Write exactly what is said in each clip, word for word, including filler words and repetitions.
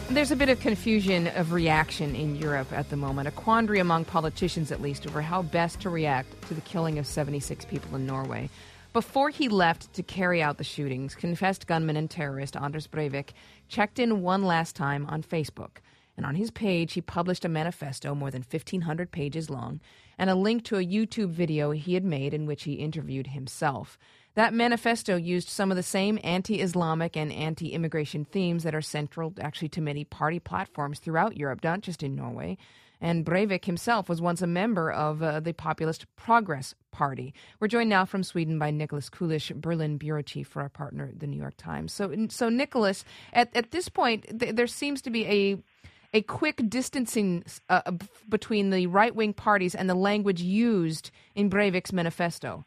There's a bit of confusion of reaction in Europe at the moment, a quandary among politicians at least over how best to react to the killing of seventy-six people in Norway. Before he left to carry out the shootings, confessed gunman and terrorist Anders Breivik checked in one last time on Facebook. And on his page, he published a manifesto more than fifteen hundred pages long and a link to a YouTube video he had made in which he interviewed himself. That manifesto used some of the same anti-Islamic and anti-immigration themes that are central actually to many party platforms throughout Europe, not just in Norway. And Breivik himself was once a member of uh, the populist Progress Party. We're joined now from Sweden by Nicholas Kulish, Berlin bureau chief for our partner, The New York Times. So, so Nicholas, at, at this point, th- there seems to be a a quick distancing uh, between the right-wing parties and the language used in Breivik's manifesto.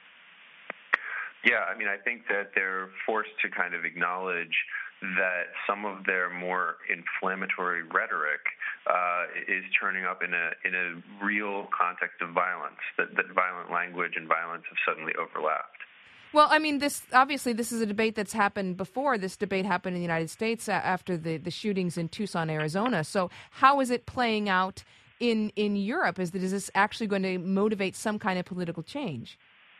Yeah, I mean, I think that they're forced to kind of acknowledge that some of their more inflammatory rhetoric uh, is turning up in a in a real context of violence, that, that violent language and violence have suddenly overlapped. Well, I mean, this obviously this is a debate that's happened before. This debate happened in the United States after the, the shootings in Tucson, Arizona. So how is it playing out in, in Europe? Is, that, is this actually going to motivate some kind of political change?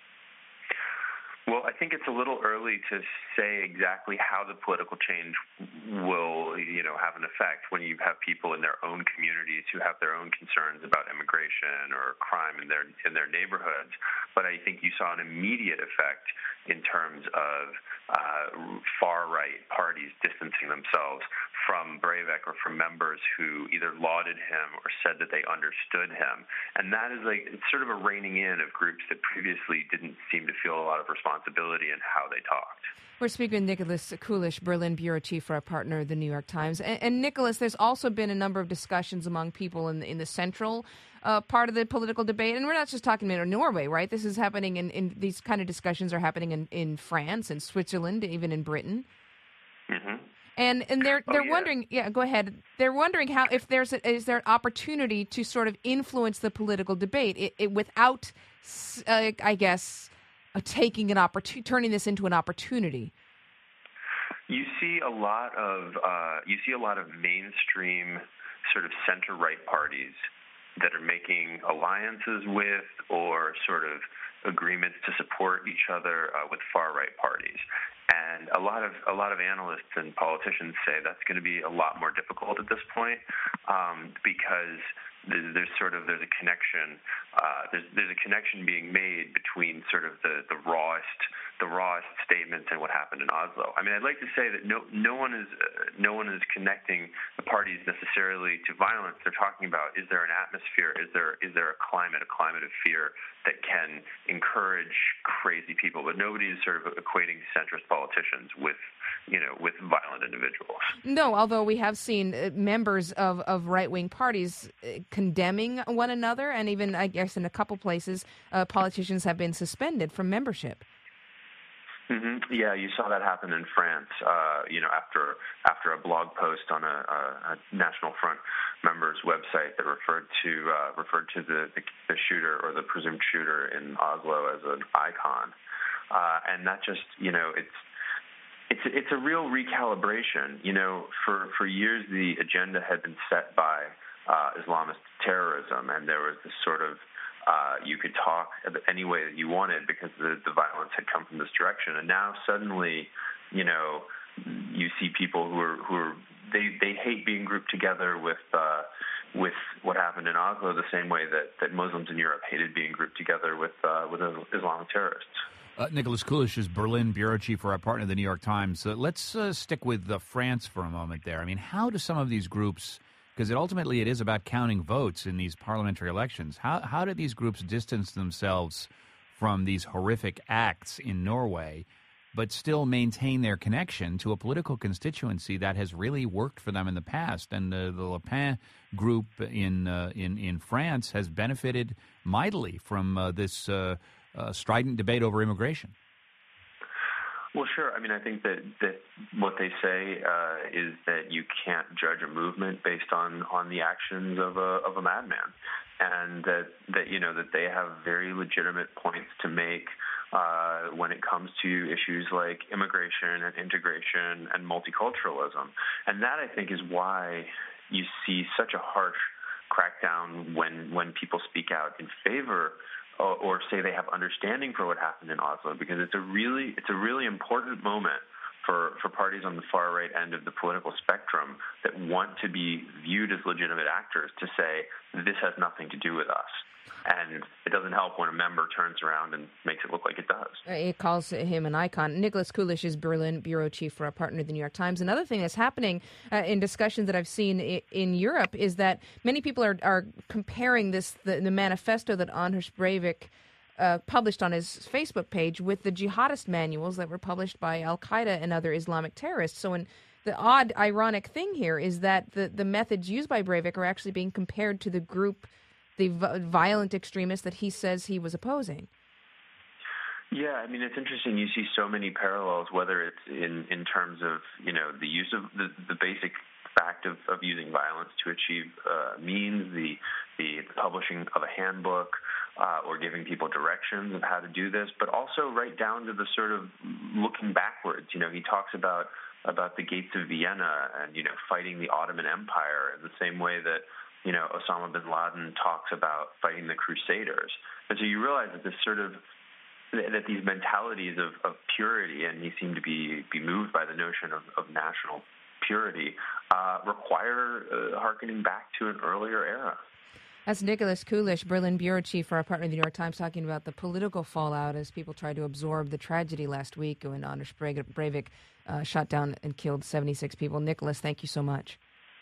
Well, I think it's a little early to say exactly how the political change will, you know, have an effect when you have people in their own communities who have their own concerns about immigration or crime in their in their neighborhoods. But I think you saw an immediate effect in terms of uh, far-right parties distancing themselves from Breivik or from members who either lauded him or said that they understood him. And that is like it's sort of a reining in of groups that previously didn't seem to feel a lot of responsibility in how they talked. We're speaking with Nicholas Kulish, Berlin bureau chief for our partner, The New York Times. And, and Nicholas, there's also been a number of discussions among people in the, in the central uh, part of the political debate. And we're not just talking about Norway, right? This is happening in, in these kind of discussions are happening in, in France and Switzerland, even in Britain. Mm-hmm. And and they're they're oh, yeah. wondering, yeah, go ahead. They're wondering how if there's a, is there an opportunity to sort of influence the political debate it, it, without, uh, I guess, uh, taking an opportunity, turning this into an opportunity. You see a lot of uh, you see a lot of mainstream sort of center right parties that are making alliances with or sort of agreements to support each other uh, with far right parties. And a lot of a lot of analysts and politicians say that's going to be a lot more difficult at this point um, because there's sort of there's a connection uh, there's there's a connection being made between sort of the, the rawest the rawest statements and what happened in Oslo. I mean, I'd like to say that no no one is uh, no one is connecting the parties necessarily to violence. They're talking about is there an atmosphere, is there is there a climate, a climate of fear that can encourage crazy people, but nobody is sort of equating centrist politicians with you know with violent individuals. No, although we have seen uh, members of, of right-wing parties uh, condemning one another, and even, I guess, in a couple places, uh, politicians have been suspended from membership. Mm-hmm. Yeah, you saw that happen in France. Uh, you know, after after a blog post on a, a, a National Front member's website that referred to uh, referred to the, the the shooter or the presumed shooter in Oslo as an icon, uh, and that just you know it's. It's it's a real recalibration. You know, for, for years the agenda had been set by uh, Islamist terrorism, and there was this sort of uh, you could talk any way that you wanted because the, the violence had come from this direction. And now suddenly, you know, you see people who are who are they, they hate being grouped together with uh, with what happened in Oslo the same way that, that Muslims in Europe hated being grouped together with uh, with Islamic terrorists. Uh, Nicholas Kulish is Berlin bureau chief for our partner, The New York Times. Uh, let's uh, stick with uh, France for a moment there. I mean, how do some of these groups, because it, ultimately it is about counting votes in these parliamentary elections, how, how do these groups distance themselves from these horrific acts in Norway, but still maintain their connection to a political constituency that has really worked for them in the past? And uh, the Le Pen group in, uh, in, in France has benefited mightily from uh, this uh Uh, strident debate over immigration. Well, sure. I mean, I think that, that what they say uh, is that you can't judge a movement based on, on the actions of a of a madman, and that, that you know that they have very legitimate points to make uh, when it comes to issues like immigration and integration and multiculturalism. And that, I think, is why you see such a harsh crackdown when, when people speak out in favor or, or say they have understanding for what happened in Oslo, because it's a really it's a really important moment for, for parties on the far right end of the political spectrum that want to be viewed as legitimate actors to say, this has nothing to do with us. And it doesn't help when a member turns around and makes it look like it does. It calls him an icon. Nicholas Coolish is Berlin bureau chief for our partner, the New York Times. Another thing that's happening uh, in discussions that I've seen I- in Europe is that many people are, are comparing this the, the manifesto that Anders Breivik uh, published on his Facebook page with the jihadist manuals that were published by Al-Qaeda and other Islamic terrorists. So in the odd, ironic thing here is that the, the methods used by Breivik are actually being compared to the group the violent extremists that he says he was opposing. Yeah, I mean, it's interesting. You see so many parallels, whether it's in, in terms of, you know, the use of the, the basic fact of, of using violence to achieve uh, means, the, the publishing of a handbook, uh, or giving people directions of how to do this, but also right down to the sort of looking backwards. You know, he talks about about the gates of Vienna and, you know, fighting the Ottoman Empire in the same way that, you know, Osama bin Laden talks about fighting the Crusaders. And so you realize that this sort of, that these mentalities of, of purity, and he seemed to be, be moved by the notion of, of national purity, uh, require uh, hearkening back to an earlier era. That's Nicholas Coolish, Berlin bureau chief for our partner, the New York Times, talking about the political fallout as people tried to absorb the tragedy last week when Anders Breivik uh, shot down and killed seventy-six people. Nicholas, thank you so much.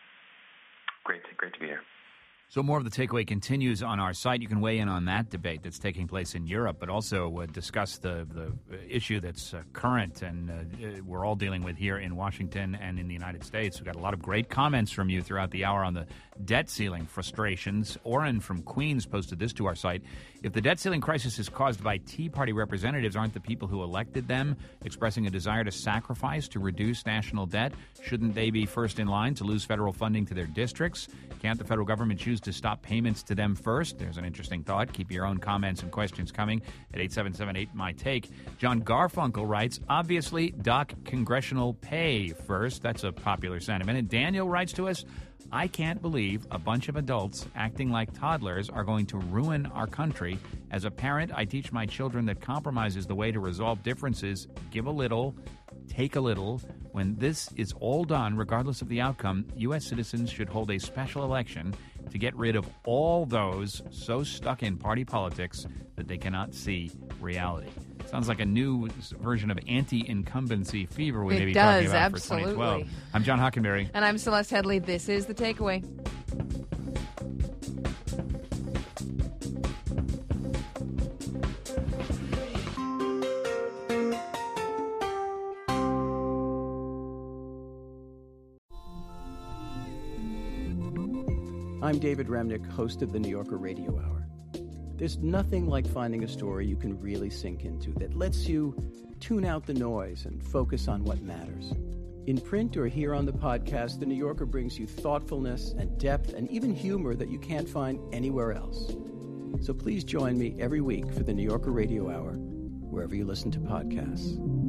Great, great to be here. So more of the takeaway continues on our site. You can weigh in on that debate that's taking place in Europe, but also uh, discuss the, the issue that's uh, current and uh, we're all dealing with here in Washington and in the United States. We've got a lot of great comments from you throughout the hour on the debt ceiling frustrations. Oren from Queens posted this to our site. If the debt ceiling crisis is caused by Tea Party representatives, aren't the people who elected them expressing a desire to sacrifice to reduce national debt? Shouldn't they be first in line to lose federal funding to their districts? Can't the federal government choose to stop payments to them first? There's an interesting thought. Keep your own comments and questions coming at eight seven seven eight, my take. John Garfunkel writes, obviously, dock congressional pay first. That's a popular sentiment. And Daniel writes to us, I can't believe a bunch of adults acting like toddlers are going to ruin our country. As a parent, I teach my children that compromise is the way to resolve differences. Give a little, take a little. When this is all done, regardless of the outcome, U S citizens should hold a special election to get rid of all those so stuck in party politics that they cannot see reality. Sounds like a new version of anti-incumbency fever we it may be does, talking about absolutely. for twenty twelve. I'm John Hockenberry. And I'm Celeste Headley. This is The Takeaway. I'm David Remnick, host of the New Yorker Radio Hour. There's nothing like finding a story you can really sink into that lets you tune out the noise and focus on what matters. In print or here on the podcast, The New Yorker brings you thoughtfulness and depth and even humor that you can't find anywhere else. So please join me every week for the New Yorker Radio Hour, wherever you listen to podcasts.